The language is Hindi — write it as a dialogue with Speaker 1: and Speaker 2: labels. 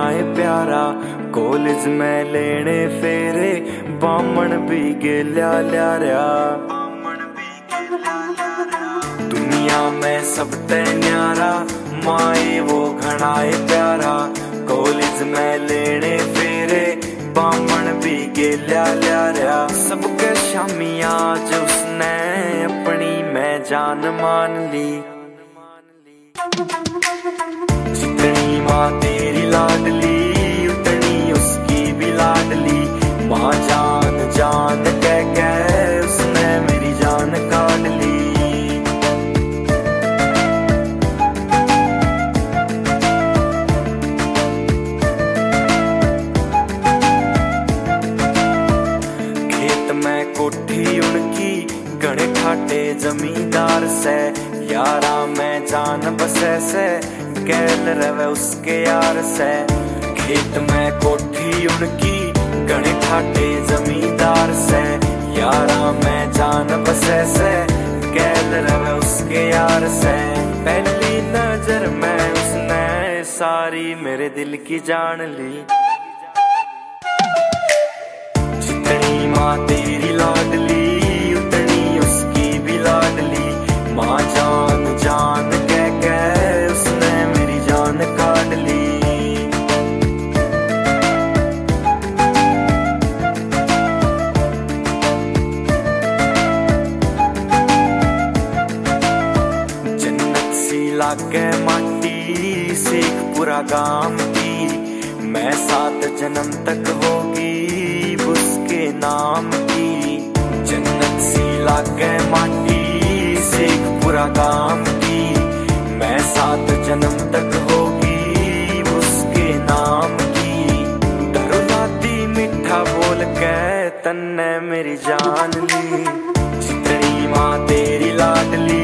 Speaker 1: घनाए प्यारा। कॉलेज में लेने फेरे बामण भी गेल्या ल्यारा। दुनिया में सब ते न्यारा माए वो घनाए प्यारा। कॉलेज में लेने फेरे बामण भी गेल्या ल्यारा। सबके शामी आज उसने अपनी मैं जान मान ली। जितनी माँ तेरी लाडली उतनी उसकी भी लाडली। माँ जान जान कह उसने मेरी जान काट ली। खेत में कोठी उनकी घने ठाटे जमींदार से। यारा में जान बसे से कैल रवे उसके यार से। खेत में कोठी उनकी घने ठाटे जमींदार से। यारा में जान बसे से कैल रवे उसके यार से। पहली नजर में उसने सारी मेरे दिल की जान ली। जितनी माँ तेरी लाडली उतनी उसकी भी लाडली। माँ जान जान कह उसने मेरी जान काट ली। जन्नत सी लागे माटी शेखपुरा गांव की। मैं 7 जन्म तक होगी उसके नाम की। जन्नत सी लागे माटी शेखपुरा गांव की। मैं 7 जन्म तक होगी उसके नाम की। डरुलाती मीठा बोल के तन्ने मेरी जान ली। जितनी माँ तेरी लाडली